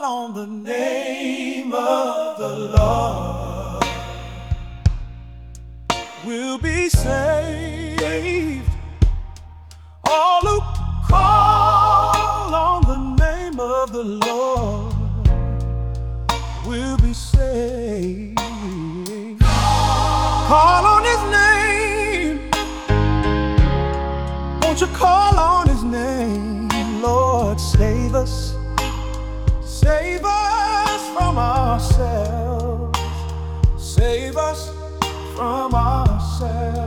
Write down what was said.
on the name of the Lord will be saved. All who call on the name of the Lord will be saved. Call on His name. Won't you call on His name? Lord, save us. Save us from ourselves. Save us from ourselves.